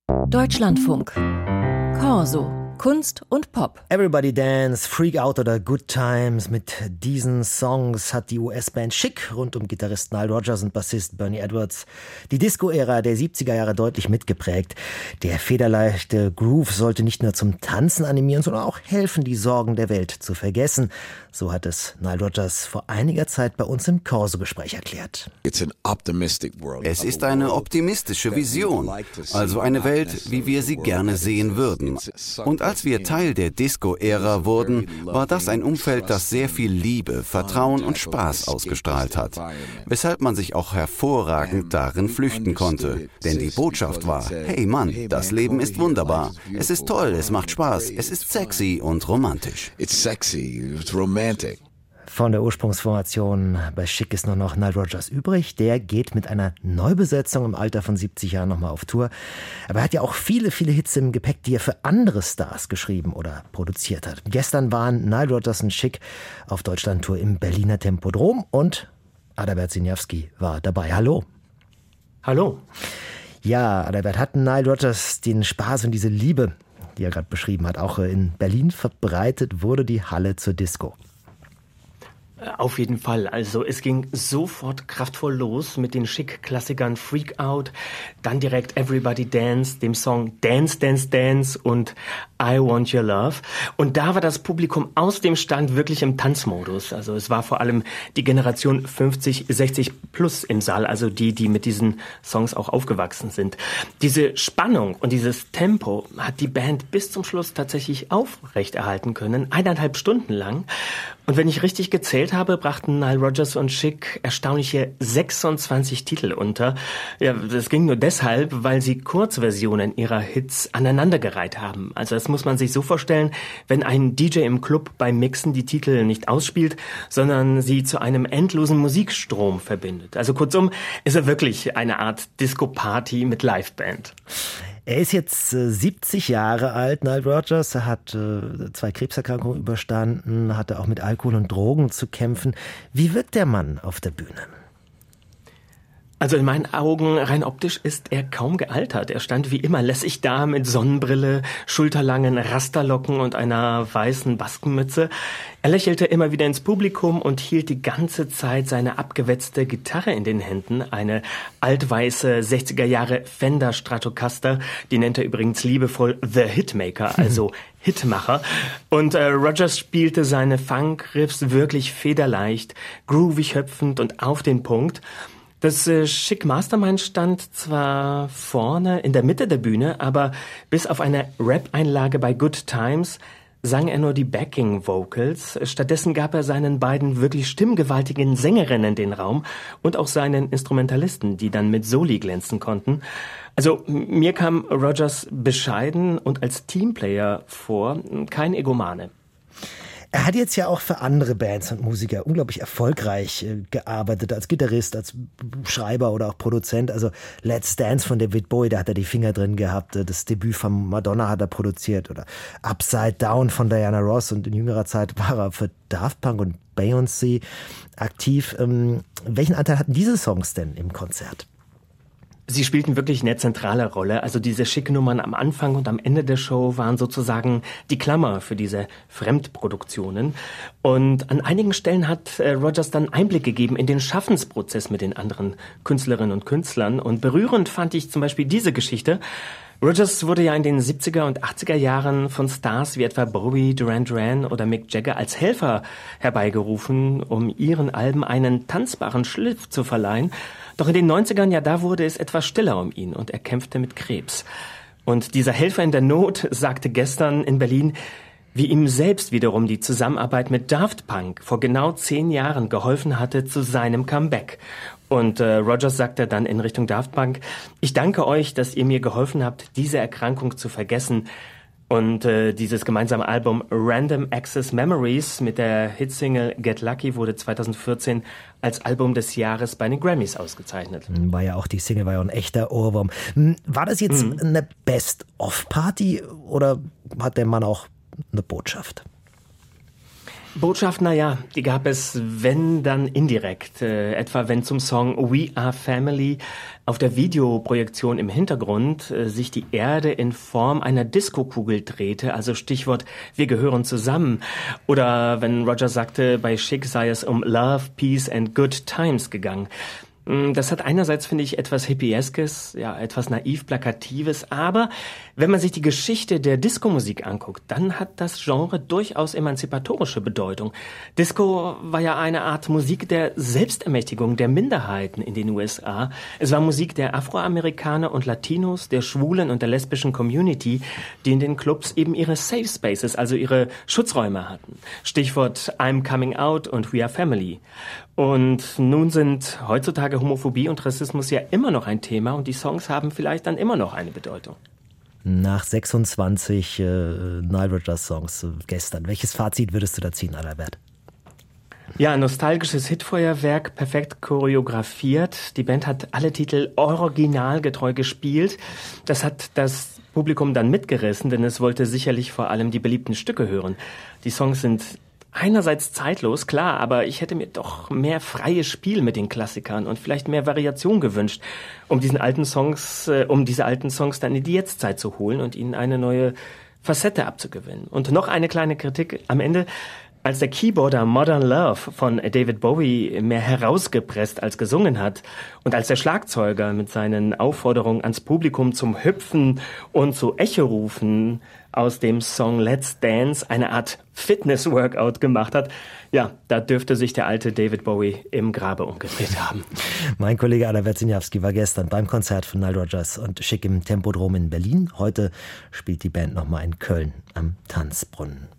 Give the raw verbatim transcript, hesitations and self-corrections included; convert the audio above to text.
Deutschlandfunk. Corso. Kunst und Pop. Everybody Dance, Freak Out oder Good Times. Mit diesen Songs hat die U S-Band Chic rund um Gitarrist Nile Rodgers und Bassist Bernie Edwards die Disco-Ära der siebziger Jahre deutlich mitgeprägt. Der federleichte Groove sollte nicht nur zum Tanzen animieren, sondern auch helfen, die Sorgen der Welt zu vergessen. So hat es Nile Rodgers vor einiger Zeit bei uns im Corso-Gespräch erklärt. Es ist eine optimistische Vision, also eine Welt, wie wir sie gerne sehen würden. Und als wir Teil der Disco-Ära wurden, war das ein Umfeld, das sehr viel Liebe, Vertrauen und Spaß ausgestrahlt hat, weshalb man sich auch hervorragend darin flüchten konnte. Denn die Botschaft war, hey Mann, das Leben ist wunderbar, es ist toll, es macht Spaß, es ist sexy und romantisch. It's sexy, it's romantic. Von der Ursprungsformation bei Chic ist nur noch Nile Rodgers übrig. Der geht mit einer Neubesetzung im Alter von siebzig Jahren nochmal auf Tour. Aber er hat ja auch viele, viele Hits im Gepäck, die er für andere Stars geschrieben oder produziert hat. Gestern waren Nile Rodgers und Chic auf Deutschlandtour im Berliner Tempodrom und Adalbert Siniawski war dabei. Hallo. Hallo. Ja, Adalbert, hat Nile Rodgers den Spaß und diese Liebe, die er gerade beschrieben hat, auch in Berlin verbreitet, wurde die Halle zur Disco? Auf jeden Fall. Also es ging sofort kraftvoll los mit den Chic-Klassikern Freak Out, dann direkt Everybody Dance, dem Song Dance, Dance, Dance und I Want Your Love. Und da war das Publikum aus dem Stand wirklich im Tanzmodus. Also es war vor allem die Generation fünfzig, sechzig plus im Saal, also die, die mit diesen Songs auch aufgewachsen sind. Diese Spannung und dieses Tempo hat die Band bis zum Schluss tatsächlich aufrechterhalten können, eineinhalb Stunden lang. Und wenn ich richtig gezählt habe, brachten Nile Rodgers und Chic erstaunliche sechsundzwanzig Titel unter. Ja, das ging nur deshalb, weil sie Kurzversionen ihrer Hits aneinandergereiht haben. Also das muss man sich so vorstellen, wenn ein D J im Club beim Mixen die Titel nicht ausspielt, sondern sie zu einem endlosen Musikstrom verbindet. Also kurzum, ist er wirklich eine Art Disco-Party mit Liveband. Er ist jetzt äh, siebzig Jahre alt, Nile Rodgers. Er hat äh, zwei Krebserkrankungen überstanden, hatte auch mit Alkohol und Drogen zu kämpfen. Wie wirkt der Mann auf der Bühne? Also in meinen Augen, rein optisch, ist er kaum gealtert. Er stand wie immer lässig da mit Sonnenbrille, schulterlangen Rasterlocken und einer weißen Baskenmütze. Er lächelte immer wieder ins Publikum und hielt die ganze Zeit seine abgewetzte Gitarre in den Händen. Eine altweiße sechziger Jahre Fender Stratocaster, die nennt er übrigens liebevoll The Hitmaker, also Hitmacher. Und äh, Rodgers spielte seine Funk-Riffs wirklich federleicht, groovig hüpfend und auf den Punkt. Das äh, Chic Mastermind stand zwar vorne in der Mitte der Bühne, aber bis auf eine Rap-Einlage bei Good Times sang er nur die Backing-Vocals. Stattdessen gab er seinen beiden wirklich stimmgewaltigen Sängerinnen den Raum und auch seinen Instrumentalisten, die dann mit Soli glänzen konnten. Also mir kam Rodgers bescheiden und als Teamplayer vor, kein Egomane. Er hat jetzt ja auch für andere Bands und Musiker unglaublich erfolgreich äh, gearbeitet, als Gitarrist, als Schreiber oder auch Produzent. Also Let's Dance von David Bowie, da hat er die Finger drin gehabt. Das Debüt von Madonna hat er produziert. Oder Upside Down von Diana Ross. Und in jüngerer Zeit war er für Daft Punk und Beyoncé aktiv. Ähm, welchen Anteil hatten diese Songs denn im Konzert? Sie spielten wirklich eine zentrale Rolle. Also diese Chic-Nummern am Anfang und am Ende der Show waren sozusagen die Klammer für diese Fremdproduktionen. Und an einigen Stellen hat äh, Rodgers dann Einblick gegeben in den Schaffensprozess mit den anderen Künstlerinnen und Künstlern. Und berührend fand ich zum Beispiel diese Geschichte. Rodgers wurde ja in den siebziger und achtziger Jahren von Stars wie etwa Bowie, Duran Duran oder Mick Jagger als Helfer herbeigerufen, um ihren Alben einen tanzbaren Schliff zu verleihen. Doch in den neunzigern, ja, da wurde es etwas stiller um ihn und er kämpfte mit Krebs. Und dieser Helfer in der Not sagte gestern in Berlin, wie ihm selbst wiederum die Zusammenarbeit mit Daft Punk vor genau zehn Jahren geholfen hatte zu seinem Comeback. Und äh, Rodgers sagte dann in Richtung Daft Punk, ich danke euch, dass ihr mir geholfen habt, diese Erkrankung zu vergessen. Und äh, dieses gemeinsame Album Random Access Memories mit der Hitsingle Get Lucky wurde zweitausendvierzehn als Album des Jahres bei den Grammys ausgezeichnet. War ja auch, die Single war ja ein echter Ohrwurm. War das jetzt mhm. eine Best-of-Party oder hat der Mann auch eine Botschaft? Botschaft, naja, die gab es, wenn, dann indirekt. Äh, etwa wenn zum Song We Are Family auf der Videoprojektion im Hintergrund äh, sich die Erde in Form einer Diskokugel drehte, also Stichwort, wir gehören zusammen. Oder wenn Roger sagte, bei Chic sei es um Love, Peace and Good Times gegangen. Das hat einerseits, finde ich, etwas Hippieskes, ja, etwas naiv-plakatives, aber wenn man sich die Geschichte der Disco-Musik anguckt, dann hat das Genre durchaus emanzipatorische Bedeutung. Disco war ja eine Art Musik der Selbstermächtigung der Minderheiten in den U S A. Es war Musik der Afroamerikaner und Latinos, der schwulen und der lesbischen Community, die in den Clubs eben ihre Safe Spaces, also ihre Schutzräume hatten. Stichwort I'm Coming Out und We Are Family. Und nun sind heutzutage Homophobie und Rassismus ja immer noch ein Thema und die Songs haben vielleicht dann immer noch eine Bedeutung. Nach sechsundzwanzig äh, Nile Rodgers Songs äh, gestern, welches Fazit würdest du da ziehen, Adalbert? Ja, nostalgisches Hitfeuerwerk, perfekt choreografiert. Die Band hat alle Titel originalgetreu gespielt. Das hat das Publikum dann mitgerissen, denn es wollte sicherlich vor allem die beliebten Stücke hören. Die Songs sind einerseits zeitlos, klar, aber ich hätte mir doch mehr freies Spiel mit den Klassikern und vielleicht mehr Variation gewünscht, um diesen alten Songs, äh, um diese alten Songs dann in die Jetztzeit zu holen und ihnen eine neue Facette abzugewinnen. Und noch eine kleine Kritik am Ende. Als der Keyboarder Modern Love von David Bowie mehr herausgepresst als gesungen hat und als der Schlagzeuger mit seinen Aufforderungen ans Publikum zum Hüpfen und zu Echorufen aus dem Song Let's Dance eine Art Fitness-Workout gemacht hat, ja, da dürfte sich der alte David Bowie im Grabe umgedreht haben. Mein Kollege Adalbert Siniawski war gestern beim Konzert von Nile Rodgers und Chic im Tempodrom in Berlin. Heute spielt die Band nochmal in Köln am Tanzbrunnen.